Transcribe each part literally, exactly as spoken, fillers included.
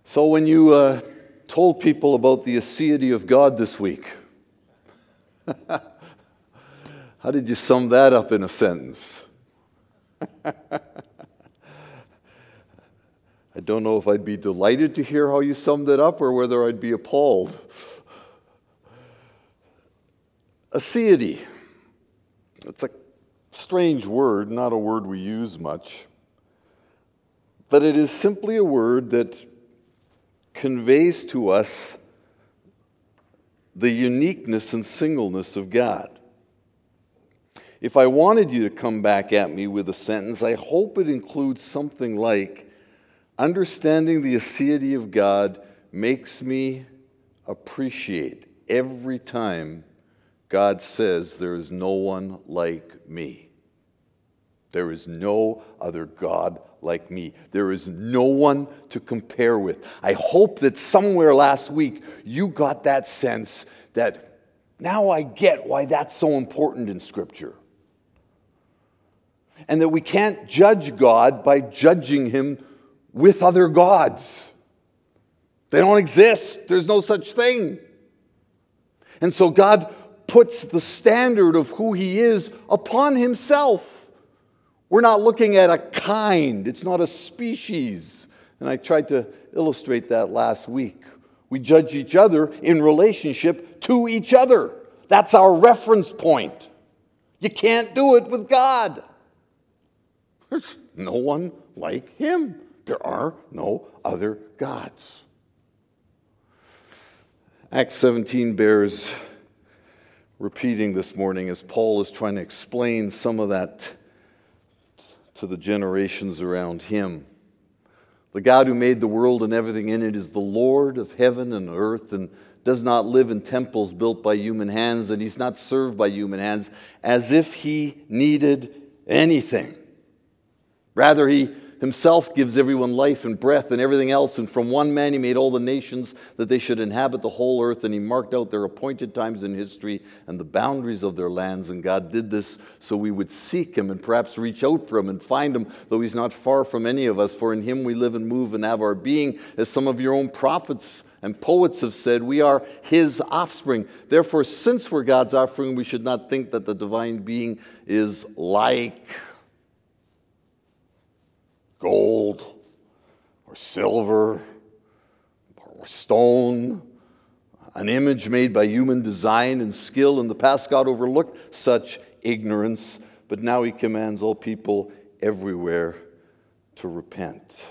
So when you uh, told people about the aseity of God this week, how did you sum that up in a sentence? I don't know if I'd be delighted to hear how you summed it up or whether I'd be appalled. Aseity. It's a strange word, not a word we use much. But it is simply a word that conveys to us the uniqueness and singleness of God. If I wanted you to come back at me with a sentence, I hope it includes something like, understanding the aseity of God makes me appreciate every time God says there is no one like me. There is no other God like me. There is no one to compare with. I hope that somewhere last week you got that sense that now I get why that's so important in Scripture. And that we can't judge God by judging Him with other gods. They don't exist. There's no such thing. And so God puts the standard of who He is upon Himself. We're not looking at a kind. It's not a species. And I tried to illustrate that last week. We judge each other in relationship to each other. That's our reference point. You can't do it with God. There's no one like Him. There are no other gods. Acts seventeen bears repeating this morning as Paul is trying to explain some of that to the generations around him. The God who made the world and everything in it is the Lord of heaven and earth and does not live in temples built by human hands, and He's not served by human hands as if He needed anything. Rather, He Himself gives everyone life and breath and everything else, and from one man He made all the nations that they should inhabit the whole earth, and He marked out their appointed times in history and the boundaries of their lands, and God did this so we would seek Him and perhaps reach out for Him and find Him, though He's not far from any of us, for in Him we live and move and have our being, as some of your own prophets and poets have said, we are His offspring. Therefore, since we're God's offspring, we should not think that the divine being is like gold or silver or stone, an image made by human design and skill. In the past, God overlooked such ignorance, but now He commands all people everywhere to repent.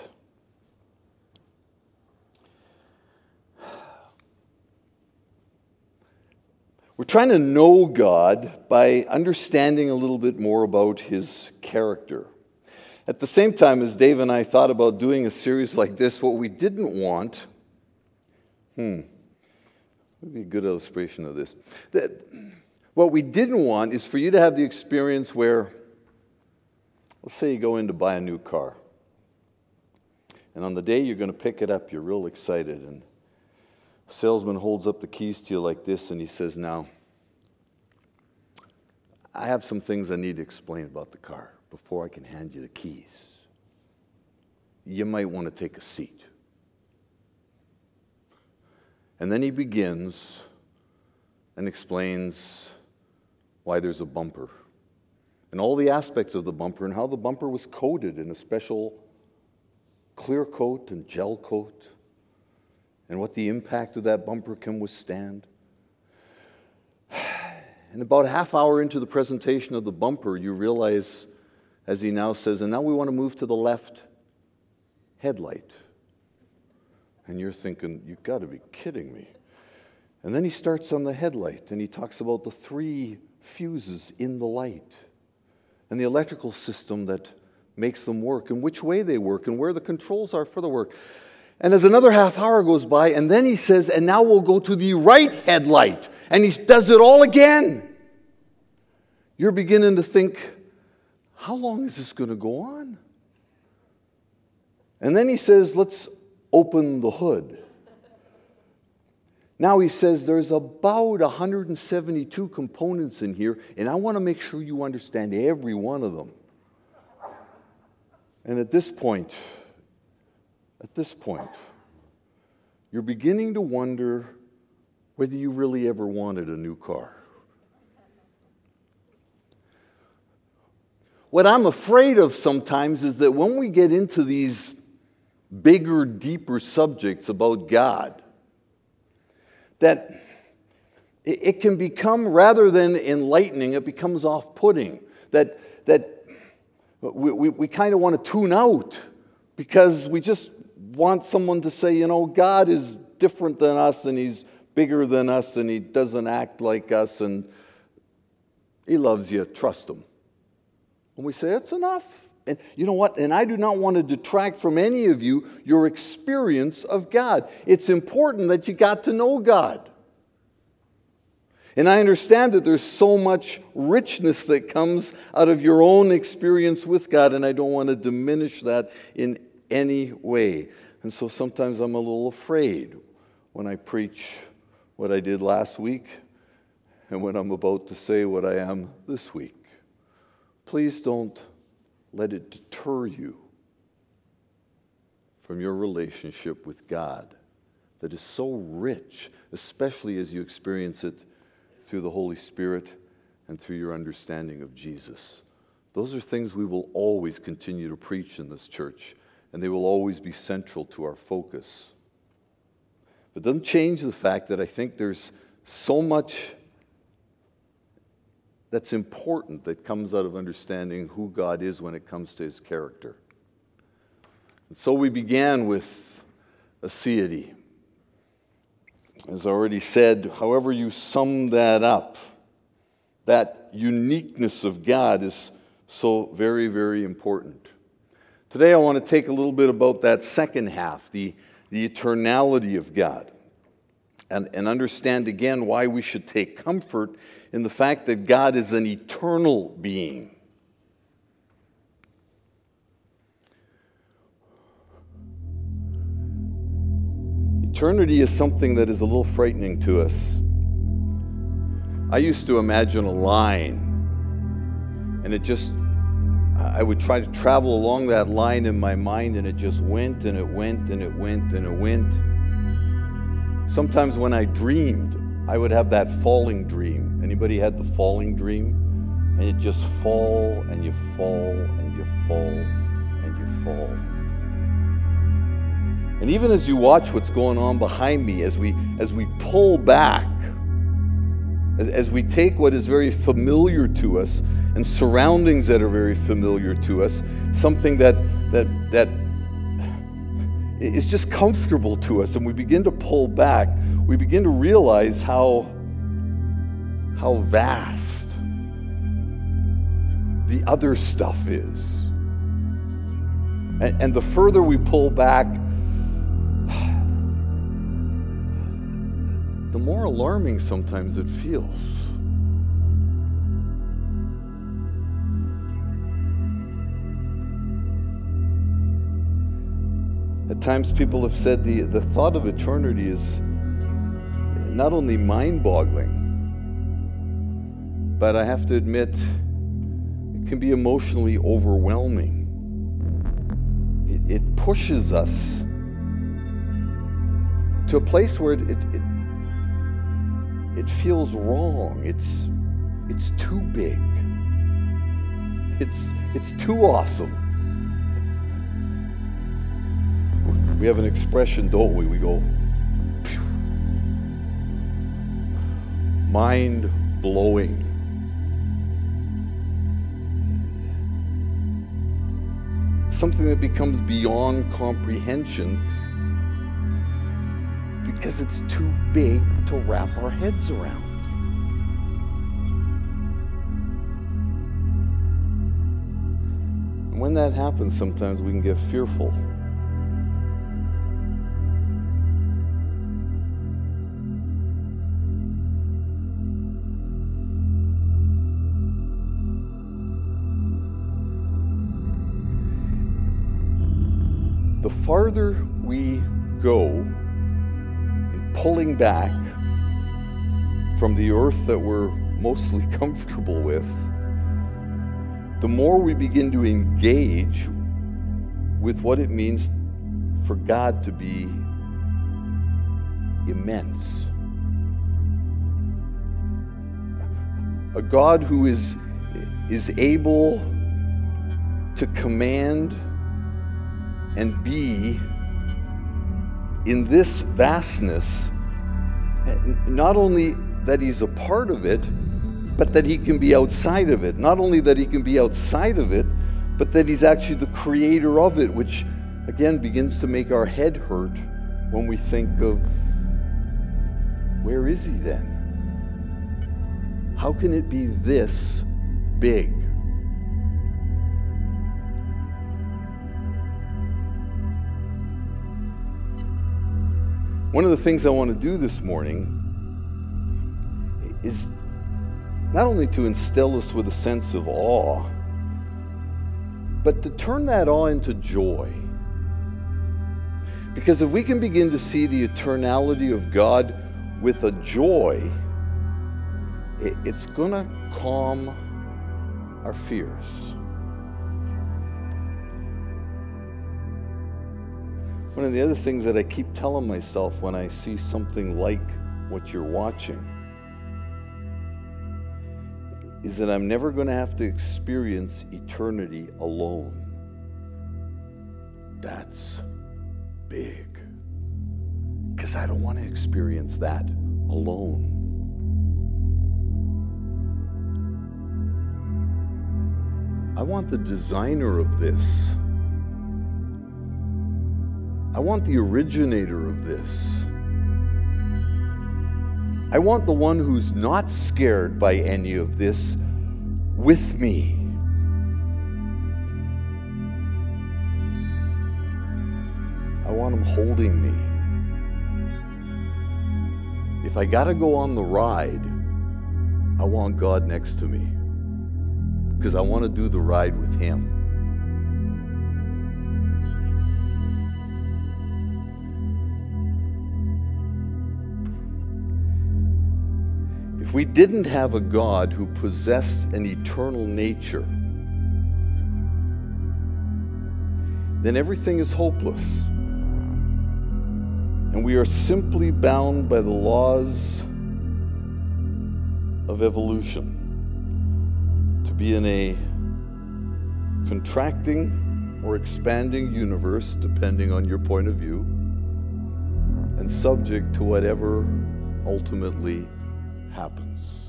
We're trying to know God by understanding a little bit more about His character. At the same time, as Dave and I thought about doing a series like this, what we didn't want, hmm, would be a good illustration of this. That, what we didn't want is for you to have the experience where, let's say you go in to buy a new car. And on the day you're going to pick it up, you're real excited. And the salesman holds up the keys to you like this, and he says, now, I have some things I need to explain about the car before I can hand you the keys. You might want to take a seat. And then he begins and explains why there's a bumper and all the aspects of the bumper and how the bumper was coated in a special clear coat and gel coat and what the impact of that bumper can withstand. And about a half hour into the presentation of the bumper, you realize, as he now says, and now we want to move to the left headlight. And you're thinking, you've got to be kidding me. And then he starts on the headlight, and he talks about the three fuses in the light and the electrical system that makes them work and which way they work and where the controls are for the work. And as another half hour goes by, and then he says, and now we'll go to the right headlight. And he does it all again. You're beginning to think, how long is this going to go on? And then he says, let's open the hood. Now he says there's about one hundred seventy-two components in here, and I want to make sure you understand every one of them. And at this point, at this point, you're beginning to wonder whether you really ever wanted a new car. What I'm afraid of sometimes is that when we get into these bigger, deeper subjects about God, that it can become, rather than enlightening, it becomes off-putting. That, that we, we, we kind of want to tune out because we just want someone to say, you know, God is different than us and He's bigger than us and He doesn't act like us and He loves you, trust Him. And we say, it's enough. And you know what? And I do not want to detract from any of you your experience of God. It's important that you got to know God. And I understand that there's so much richness that comes out of your own experience with God, and I don't want to diminish that in any way. And so sometimes I'm a little afraid when I preach what I did last week and when I'm about to say what I am this week. Please don't let it deter you from your relationship with God that is so rich, especially as you experience it through the Holy Spirit and through your understanding of Jesus. Those are things we will always continue to preach in this church, and they will always be central to our focus. But it doesn't change the fact that I think there's so much that's important that comes out of understanding who God is when it comes to His character. And so we began with aseity. As I already said, however you sum that up, that uniqueness of God is so very, very important. Today I want to take a little bit about that second half, the, the eternality of God, and, and understand again why we should take comfort in the fact that God is an eternal being. Eternity is something that is a little frightening to us. I used to imagine a line, and it just, I would try to travel along that line in my mind, and it just went, and it went, and it went, and it went. Sometimes when I dreamed, I would have that falling dream. Anybody had the falling dream? And you just fall, and you fall, and you fall, and you fall. And even as you watch what's going on behind me, as we as we pull back, as, as we take what is very familiar to us and surroundings that are very familiar to us, something that that that is just comfortable to us, and we begin to pull back, we begin to realize how how vast the other stuff is. And, and the further we pull back, the more alarming sometimes it feels. At times people have said the, the thought of eternity is not only mind-boggling, but I have to admit, it can be emotionally overwhelming. It, it pushes us to a place where it, it, it It feels wrong. It's it's too big. It's it's too awesome. We have an expression, don't we? We go, phew. Mind-blowing. Something that becomes beyond comprehension because it's too big to wrap our heads around. And when that happens, sometimes we can get fearful. The farther we go pulling back from the earth that we're mostly comfortable with, the more we begin to engage with what it means for God to be immense. A God who is, is able to command and be in this vastness, not only that he's a part of it, but that he can be outside of it. Not only that he can be outside of it, but that he's actually the creator of it, which again begins to make our head hurt when we think of, where is he then? How can it be this big? One of the things I want to do this morning is not only to instill us with a sense of awe, but to turn that awe into joy. Because if we can begin to see the eternality of God with a joy, it's going to calm our fears. One of the other things that I keep telling myself when I see something like what you're watching is that I'm never going to have to experience eternity alone. That's big. Because I don't want to experience that alone. I want the designer of this. I want the originator of this. I want the one who's not scared by any of this with me. I want him holding me. If I gotta go on the ride, I want God next to me, because I want to do the ride with him. If we didn't have a God who possessed an eternal nature, then everything is hopeless. And we are simply bound by the laws of evolution to be in a contracting or expanding universe, depending on your point of view, and subject to whatever ultimately happens.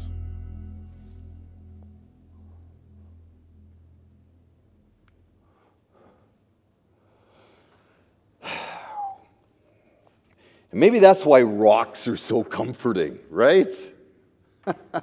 And maybe that's why rocks are so comforting, right? The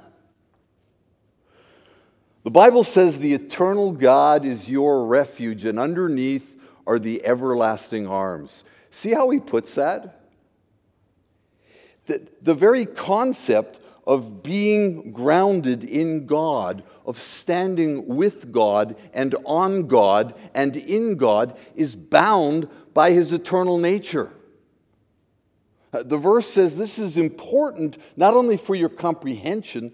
Bible says the eternal God is your refuge, and underneath are the everlasting arms. See how he puts that? The, the very concept of being grounded in God, of standing with God and on God and in God, is bound by his eternal nature. The verse says this is important not only for your comprehension,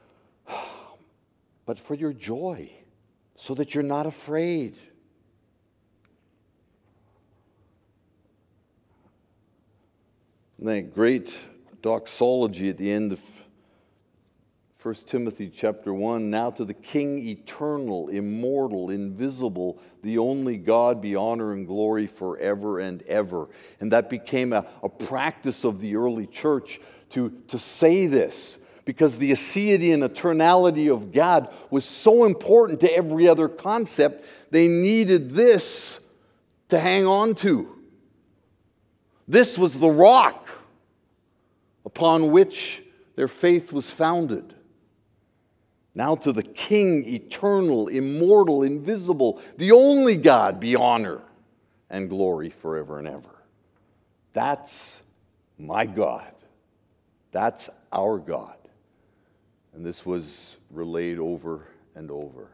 but for your joy, so that you're not afraid. And that great doxology at the end of First Timothy chapter one, now to the King eternal, immortal, invisible, the only God, be honor and glory forever and ever. And that became a, a practice of the early church to, to say this, because the aseity and eternality of God was so important to every other concept, they needed this to hang on to. This was the rock upon which their faith was founded. Now to the King, eternal, immortal, invisible, the only God, be honor and glory forever and ever. That's my God. That's our God. And this was relayed over and over.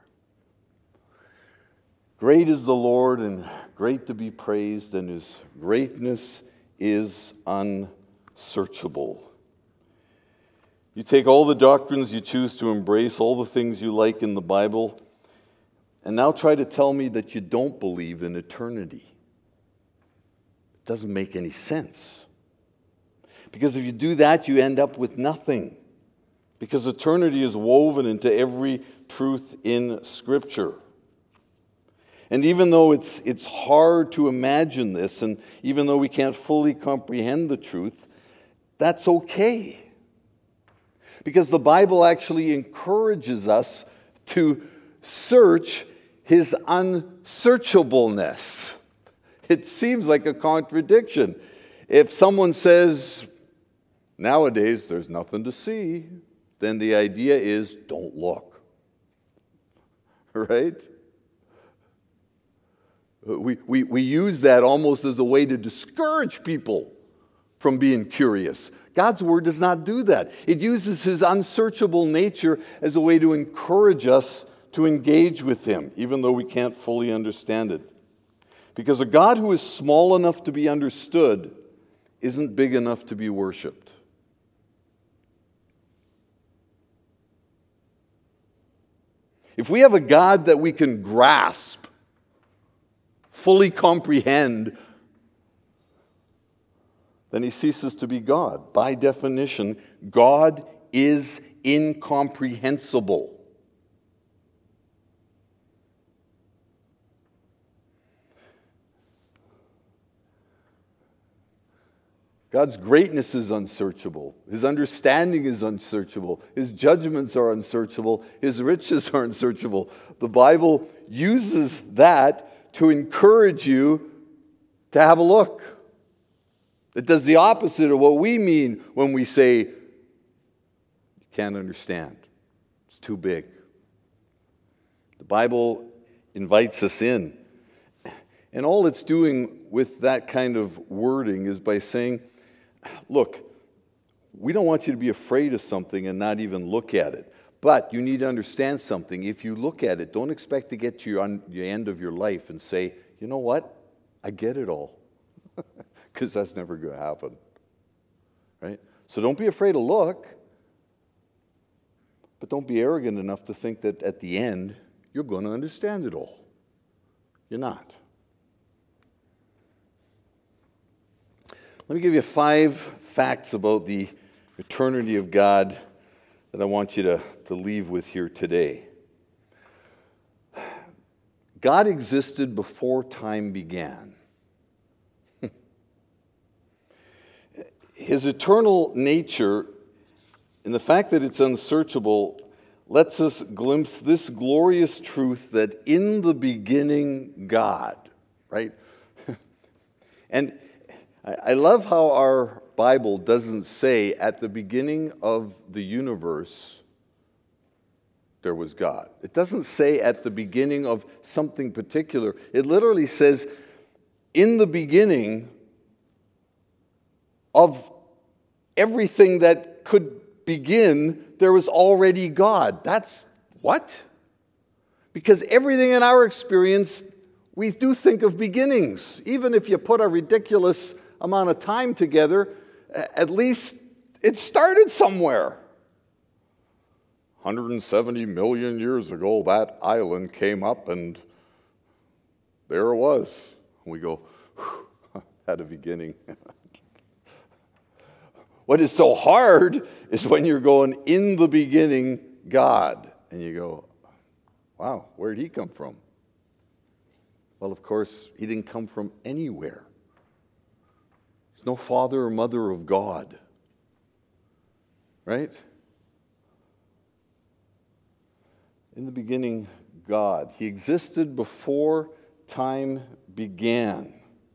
Great is the Lord, and great to be praised, and his greatness is unsearchable. You take all the doctrines you choose to embrace, all the things you like in the Bible, and now try to tell me that you don't believe in eternity. It doesn't make any sense. Because if you do that, you end up with nothing. Because eternity is woven into every truth in Scripture. And even though it's, it's hard to imagine this, and even though we can't fully comprehend the truth, that's okay. Because the Bible actually encourages us to search His unsearchableness. It seems like a contradiction. If someone says, nowadays there's nothing to see, then the idea is, don't look. Right? We, we, we use that almost as a way to discourage people from being curious. God's Word does not do that. It uses His unsearchable nature as a way to encourage us to engage with Him, even though we can't fully understand it. Because a God who is small enough to be understood isn't big enough to be worshipped. If we have a God that we can grasp, fully comprehend, then He ceases to be God. By definition, God is incomprehensible. God's greatness is unsearchable. His understanding is unsearchable. His judgments are unsearchable. His riches are unsearchable. The Bible uses that to encourage you to have a look. It does the opposite of what we mean when we say, you can't understand. It's too big. The Bible invites us in. And all it's doing with that kind of wording is by saying, look, we don't want you to be afraid of something and not even look at it. But you need to understand something. If you look at it, don't expect to get to your, un- your end of your life and say, you know what? I get it all. Because that's never going to happen. Right? So don't be afraid to look. But don't be arrogant enough to think that at the end, you're going to understand it all. You're not. Let me give you five facts about the eternity of God that I want you to, to leave with here today. God existed before time began. His eternal nature, and the fact that it's unsearchable, lets us glimpse this glorious truth that in the beginning, God, right? And I love how our Bible doesn't say at the beginning of the universe there was God. It doesn't say at the beginning of something particular. It literally says in the beginning of everything that could begin, there was already God. That's what? Because everything in our experience, we do think of beginnings. Even if you put a ridiculous amount of time together, at least it started somewhere. one hundred seventy million years ago, that island came up and there it was. We go, had a beginning. What is so hard is when you're going, in the beginning, God. And you go, wow, where'd He come from? Well, of course, He didn't come from anywhere. There's no father or mother of God. Right? In the beginning, God. He existed before time began.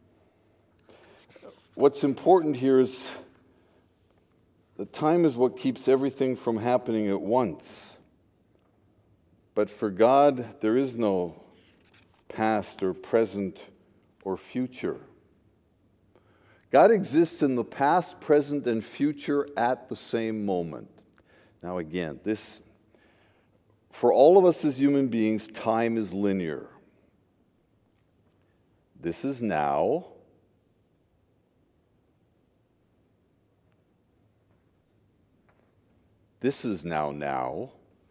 What's important here is that time is what keeps everything from happening at once. But for God, there is no past or present or future. God exists in the past, present, and future at the same moment. Now again, this, for all of us as human beings, time is linear. This is now. This is now now.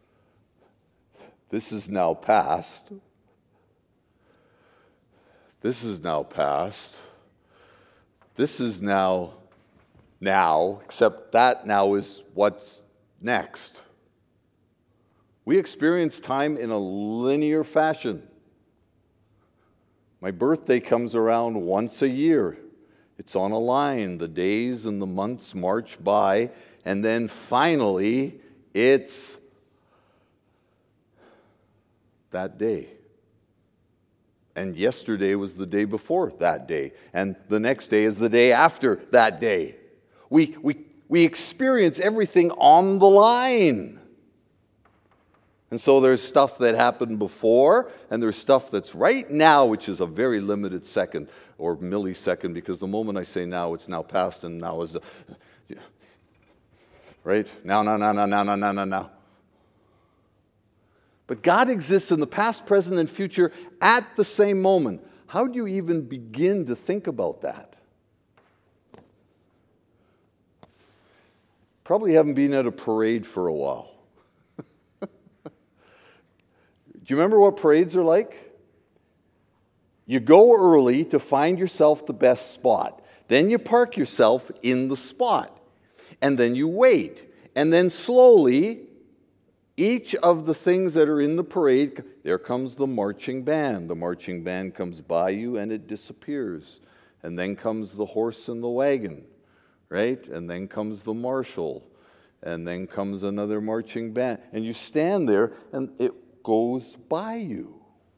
This is now past. This is now past. This is now now, except that now is what's next. We experience time in a linear fashion. My birthday comes around once a year. It's on a line. The days and the months march by, and then finally, it's that day. And yesterday was the day before that day, and the next day is the day after that day. We, we, we experience everything on the line. And so there's stuff that happened before, and there's stuff that's right now, which is a very limited second or millisecond, because the moment I say now, it's now past, and now is the, right? Now, now, now, now, now, now, now, now, now. But God exists in the past, present, and future at the same moment. How do you even begin to think about that? Probably haven't been at a parade for a while. Do you remember what parades are like? You go early to find yourself the best spot. Then you park yourself in the spot. And then you wait. And then slowly, each of the things that are in the parade, there comes the marching band. The marching band comes by you and it disappears. And then comes the horse and the wagon, right? And then comes the marshal. And then comes another marching band. And you stand there and it goes by you.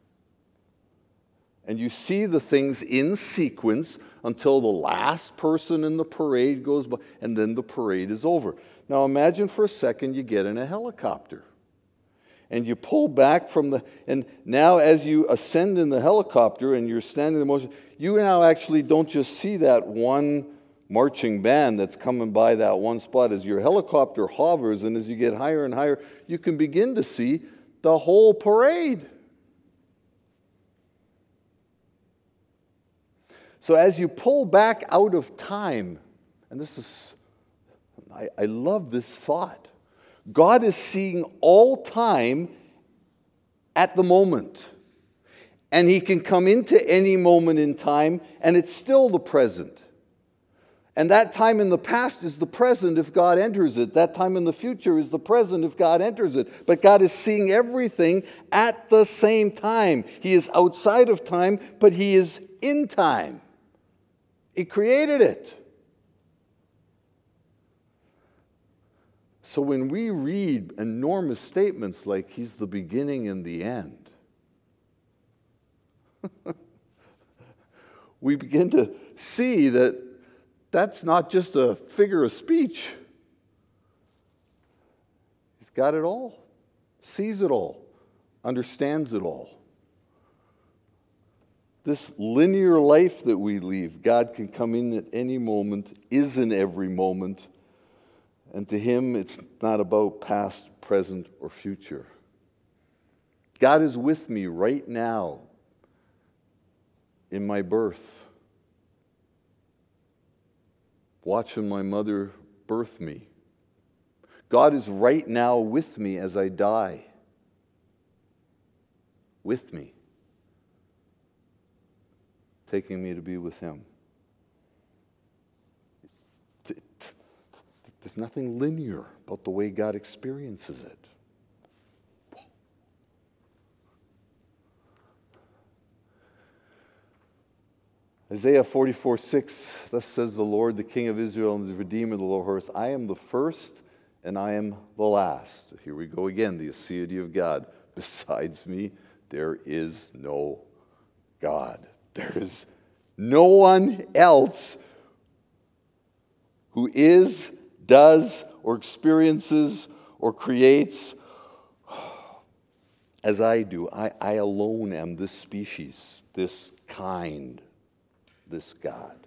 And you see the things in sequence until the last person in the parade goes by, and then the parade is over. Now imagine for a second you get in a helicopter. And you pull back from the, and now as you ascend in the helicopter and you're standing in motion, you now actually don't just see that one marching band that's coming by that one spot. As your helicopter hovers and as you get higher and higher, you can begin to see the whole parade. So as you pull back out of time, and this is, I, I love this thought. God is seeing all time at the moment. And he can come into any moment in time, and it's still the present. And that time in the past is the present if God enters it. That time in the future is the present if God enters it. But God is seeing everything at the same time. He is outside of time, but he is in time. He created it. So when we read enormous statements like he's the beginning and the end, we begin to see that that's not just a figure of speech. He's got it all, sees it all, understands it all. This linear life that we lead, God can come in at any moment, is in every moment, and to him it's not about past, present, or future. God is with me right now in my birth, watching my mother birth me. God is right now with me as I die. With me. Taking me to be with him. There's nothing linear about the way God experiences it. Isaiah forty-four six, thus says the Lord, the King of Israel and the Redeemer of the Lord horse, I am the first and I am the last. Here we go again, the aseity of God. Besides me, there is no God. There is no one else who is, does, or experiences, or creates as I do. I, I alone am this species, this kind. This God.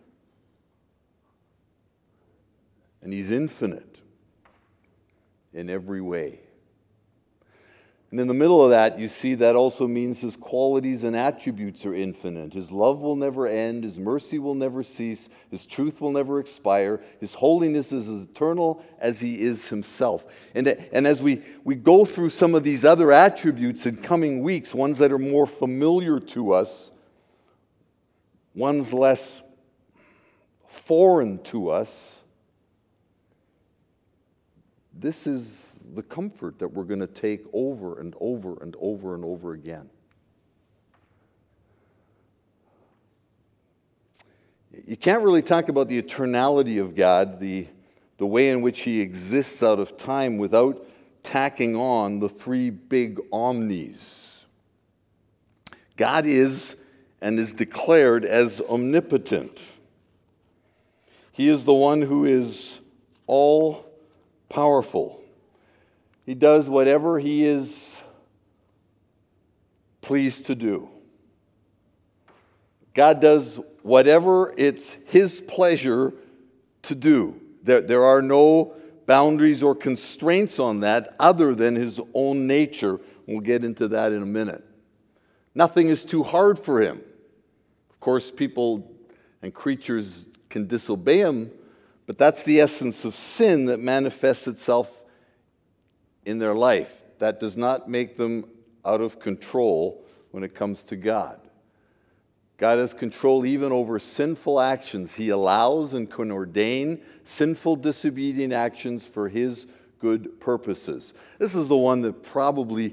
And he's infinite in every way. And in the middle of that, you see that also means his qualities and attributes are infinite. His love will never end. His mercy will never cease. His truth will never expire. His holiness is as eternal as he is himself. And, and as we, we go through some of these other attributes in coming weeks, ones that are more familiar to us, one's less foreign to us, this is the comfort that we're going to take over and over and over and over again. You can't really talk about the eternality of God, the, the way in which he exists out of time, without tacking on the three big omnis. God is and is declared as omnipotent. He is the one who is all-powerful. He does whatever he is pleased to do. God does whatever it's his pleasure to do. There, there are no boundaries or constraints on that other than his own nature. We'll get into that in a minute. Nothing is too hard for him. Of course, people and creatures can disobey him, but that's the essence of sin that manifests itself in their life. That does not make them out of control when it comes to God. God has control even over sinful actions. He allows and can ordain sinful, disobedient actions for his good purposes. This is the one that probably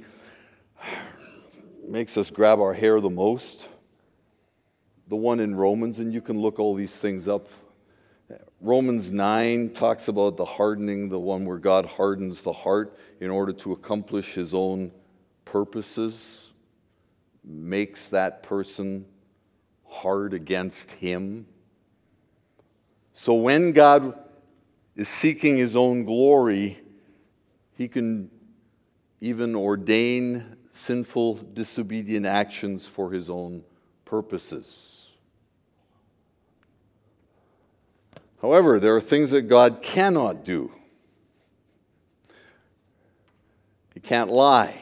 makes us grab our hair the most. The one in Romans, and you can look all these things up. Romans nine talks about the hardening, the one where God hardens the heart in order to accomplish his own purposes, makes that person hard against him. So when God is seeking his own glory, he can even ordain sinful, disobedient actions for his own purposes. However, there are things that God cannot do. He can't lie.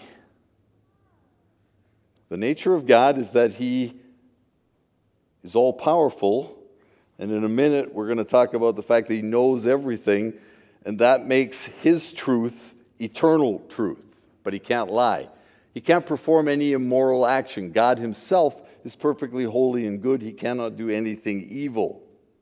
The nature of God is that he is all-powerful, and in a minute we're going to talk about the fact that he knows everything, and that makes his truth eternal truth. But he can't lie. He can't perform any immoral action. God himself is perfectly holy and good. He cannot do anything evil.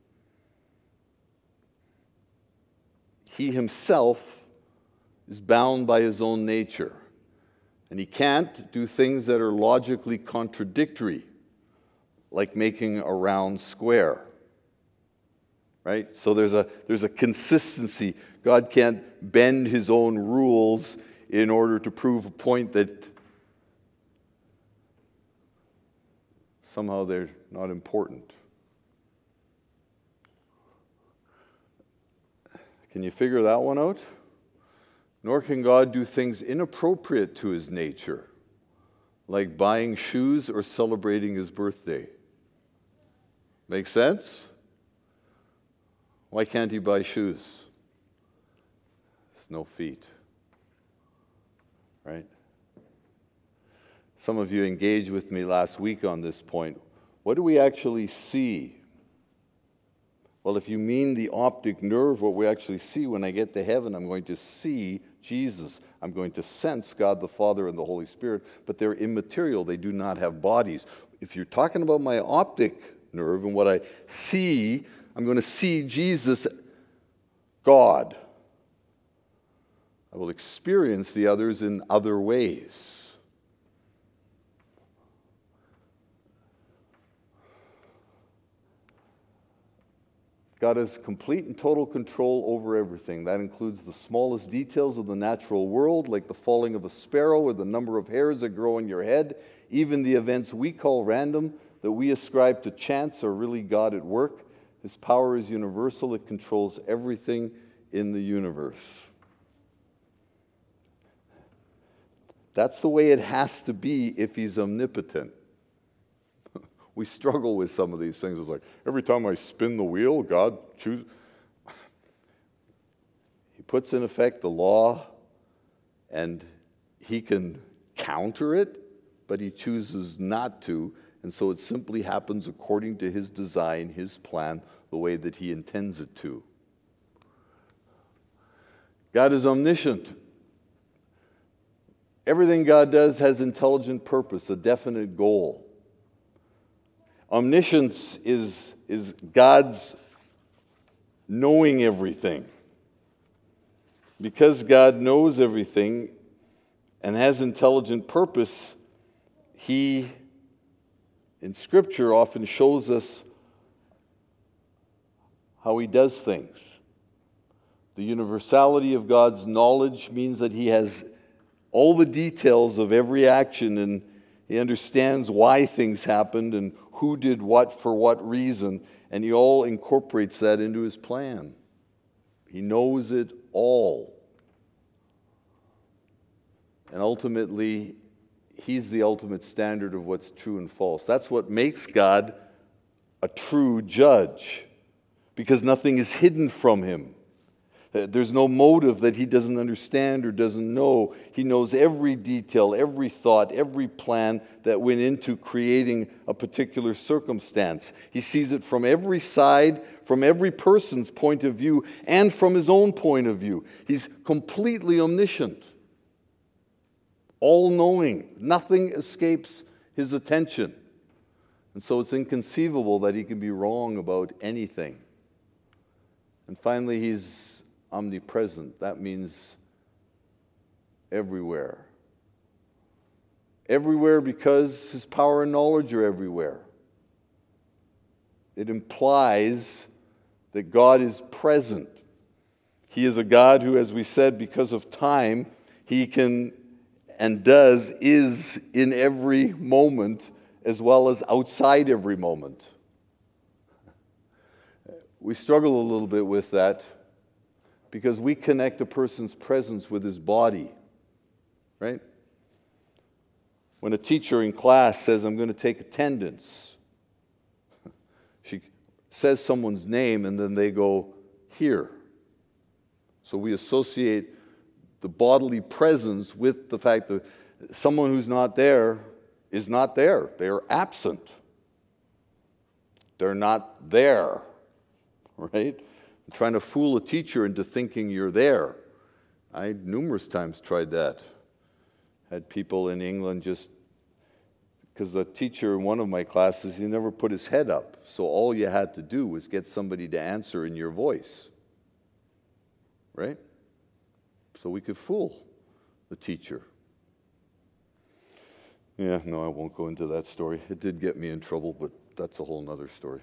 He himself is bound by his own nature, and he can't do things that are logically contradictory, like making a round square. Right? So there's a there's a consistency. God can't bend his own rules in order to prove a point that somehow they're not important. Can you figure that one out? Nor can God do things inappropriate to his nature, like buying shoes or celebrating his birthday. Make sense? Why can't he buy shoes? There's no feet. Right? Some of you engaged with me last week on this point. What do we actually see? Well, if you mean the optic nerve, what we actually see when I get to heaven, I'm going to see Jesus. I'm going to sense God the Father and the Holy Spirit, but they're immaterial. They do not have bodies. If you're talking about my optic nerve and what I see, I'm going to see Jesus, God. I will experience the others in other ways. God has complete and total control over everything. That includes the smallest details of the natural world, like the falling of a sparrow or the number of hairs that grow on your head. Even the events we call random, that we ascribe to chance, are really God at work. His power is universal. It controls everything in the universe. That's the way it has to be if he's omnipotent. We struggle with some of these things. It's like, every time I spin the wheel, God chooses. He puts in effect the law, and he can counter it, but he chooses not to. And so it simply happens according to his design, his plan, the way that he intends it to. God is omniscient. Everything God does has intelligent purpose, a definite goal. Omniscience is, is God's knowing everything. Because God knows everything and has intelligent purpose, He, in Scripture, often shows us how He does things. The universality of God's knowledge means that He has all the details of every action, and He understands why things happened and who did what for what reason, and He all incorporates that into His plan. He knows it all. And ultimately, He's the ultimate standard of what's true and false. That's what makes God a true judge, because nothing is hidden from Him. There's no motive that He doesn't understand or doesn't know. He knows every detail, every thought, every plan that went into creating a particular circumstance. He sees it from every side, from every person's point of view, and from His own point of view. He's completely omniscient, all-knowing. Nothing escapes His attention. And so it's inconceivable that He can be wrong about anything. And finally, He's omnipresent. That means everywhere. Everywhere because His power and knowledge are everywhere. It implies that God is present. He is a God who, as we said, because of time, He can and does, is in every moment as well as outside every moment. We struggle a little bit with that, because we connect a person's presence with his body, right? When a teacher in class says, I'm going to take attendance, she says someone's name and then they go, here. So we associate the bodily presence with the fact that someone who's not there is not there. They're absent. They're not there, right? Trying to fool a teacher into thinking you're there. I numerous times tried that. Had people in England just, because the teacher in one of my classes, he never put his head up. So all you had to do was get somebody to answer in your voice. Right? So we could fool the teacher. Yeah, no, I won't go into that story. It did get me in trouble, but that's a whole other story.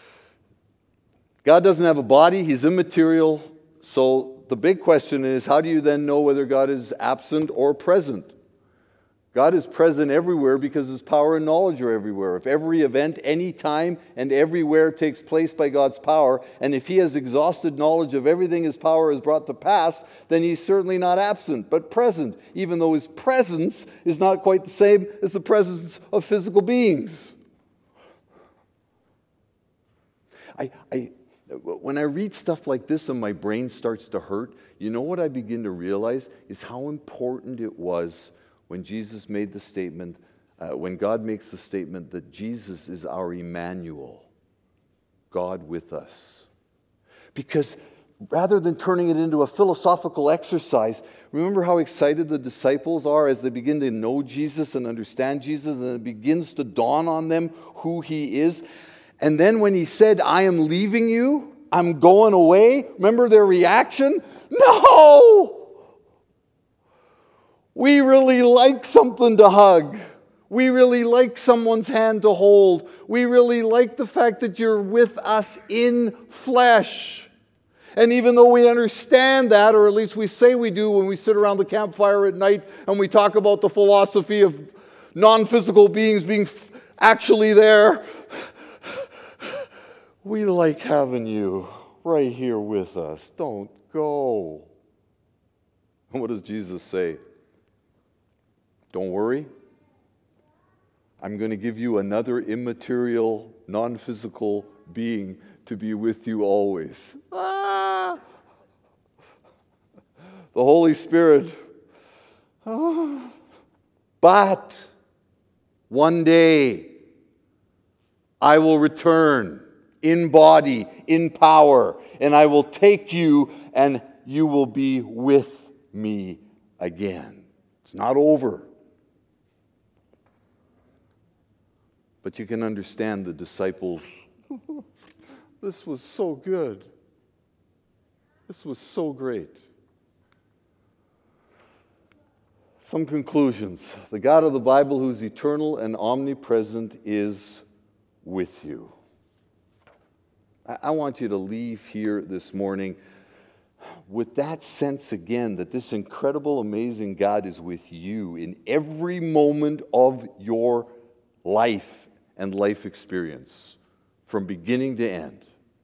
God doesn't have a body. He's immaterial. So the big question is, how do you then know whether God is absent or present? God is present everywhere because His power and knowledge are everywhere. If every event, any time, and everywhere takes place by God's power, and if He has exhausted knowledge of everything His power has brought to pass, then He's certainly not absent, but present, even though His presence is not quite the same as the presence of physical beings. I... I When I read stuff like this and my brain starts to hurt, you know what I begin to realize is how important it was when Jesus made the statement, uh, when God makes the statement that Jesus is our Emmanuel, God with us. Because rather than turning it into a philosophical exercise, remember how excited the disciples are as they begin to know Jesus and understand Jesus, and it begins to dawn on them who He is. And then when He said, I am leaving you, I'm going away, remember their reaction? No! We really like something to hug. We really like someone's hand to hold. We really like the fact that you're with us in flesh. And even though we understand that, or at least we say we do when we sit around the campfire at night and we talk about the philosophy of non-physical beings being actually there, we like having you right here with us. Don't go. And what does Jesus say? Don't worry. I'm going to give you another immaterial, non-physical being to be with you always. Ah! The Holy Spirit. Ah. But one day I will return in body, in power, and I will take you and you will be with me again. It's not over. But you can understand the disciples. This was so good. This was so great. Some conclusions. The God of the Bible, who's eternal and omnipresent, is with you. I want you to leave here this morning with that sense again that this incredible, amazing God is with you in every moment of your life and life experience, from beginning to end.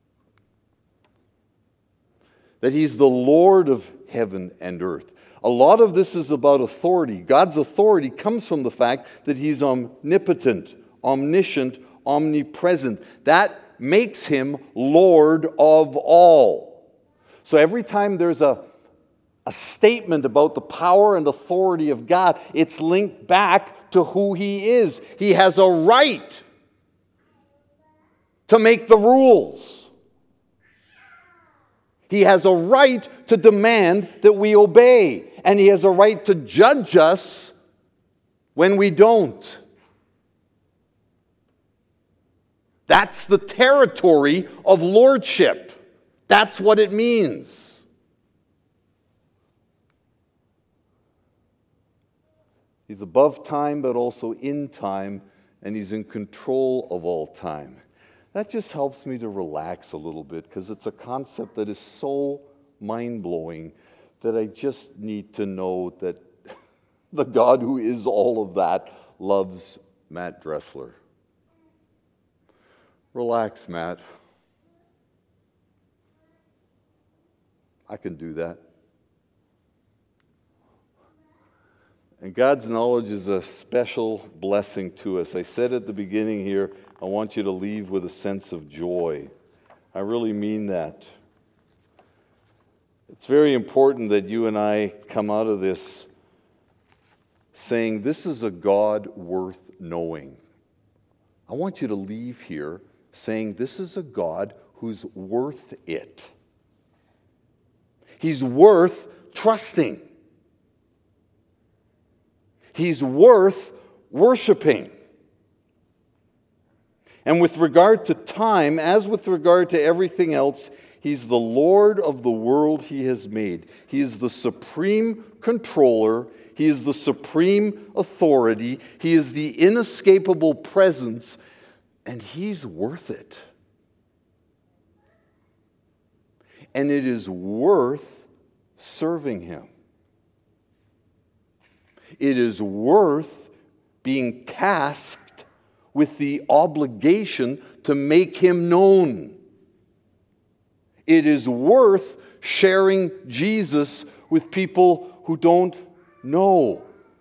That He's the Lord of heaven and earth. A lot of this is about authority. God's authority comes from the fact that He's omnipotent, omniscient, omnipresent. That makes Him Lord of all. So every time there's a, a statement about the power and authority of God, it's linked back to who He is. He has a right to make the rules. He has a right to demand that we obey. And He has a right to judge us when we don't. That's the territory of lordship. That's what it means. He's above time, but also in time, and He's in control of all time. That just helps me to relax a little bit, because it's a concept that is so mind-blowing that I just need to know that the God who is all of that loves Matt Dressler. Relax, Matt. I can do that. And God's knowledge is a special blessing to us. I said at the beginning here, I want you to leave with a sense of joy. I really mean that. It's very important that you and I come out of this saying, this is a God worth knowing. I want you to leave here saying, this is a God who's worth it. He's worth trusting. He's worth worshiping. And with regard to time, as with regard to everything else, He's the Lord of the world He has made. He is the supreme controller. He is the supreme authority. He is the inescapable presence, and He's worth it. And it is worth serving Him. It is worth being tasked with the obligation to make Him known. It is worth sharing Jesus with people who don't know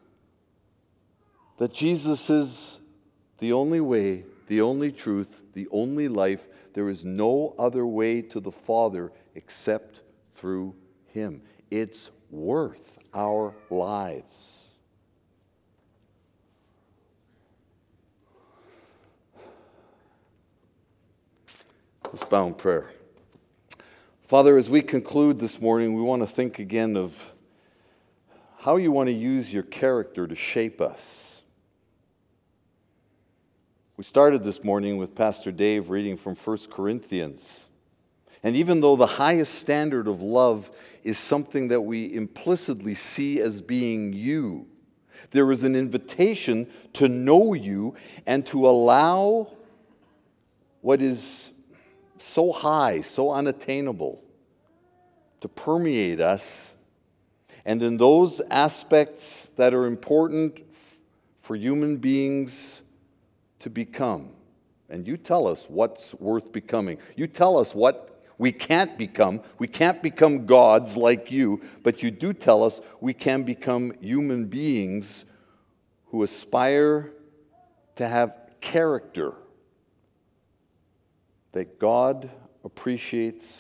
that Jesus is the only way, the only truth, the only life. There is no other way to the Father except through Him. It's worth our lives. Let's bow in prayer. Father, as we conclude this morning, we want to think again of how you want to use your character to shape us. We started this morning with Pastor Dave reading from First Corinthians. And even though the highest standard of love is something that we implicitly see as being you, there is an invitation to know you and to allow what is so high, so unattainable, to permeate us. And in those aspects that are important for human beings to become. And you tell us what's worth becoming. You tell us what we can't become. We can't become gods like you, but you do tell us we can become human beings who aspire to have character that God appreciates,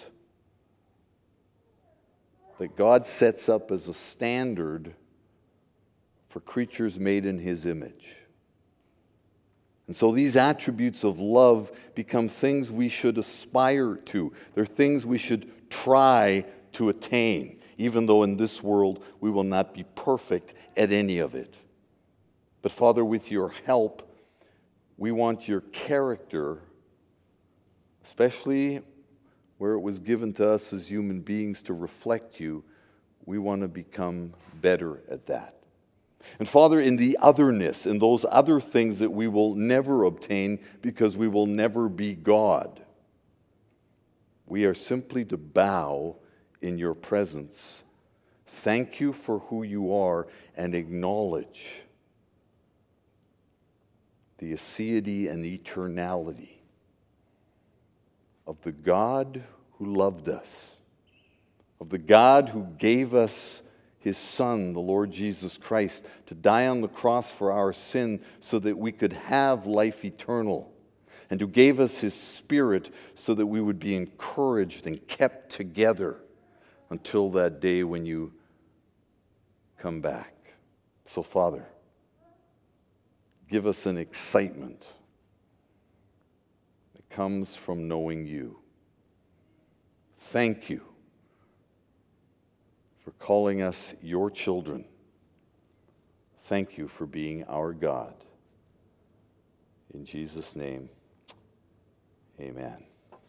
that God sets up as a standard for creatures made in His image. And so these attributes of love become things we should aspire to. They're things we should try to attain, even though in this world we will not be perfect at any of it. But Father, with your help, we want your character, especially where it was given to us as human beings to reflect you, we want to become better at that. And Father, in the otherness, in those other things that we will never obtain because we will never be God, we are simply to bow in your presence. Thank you for who you are and acknowledge the aseity and eternality of the God who loved us, of the God who gave us his Son, the Lord Jesus Christ, to die on the cross for our sin so that we could have life eternal, and who gave us his Spirit so that we would be encouraged and kept together until that day when you come back. So, Father, give us an excitement that comes from knowing you. Thank you for calling us your children. Thank you for being our God. In Jesus' name, amen.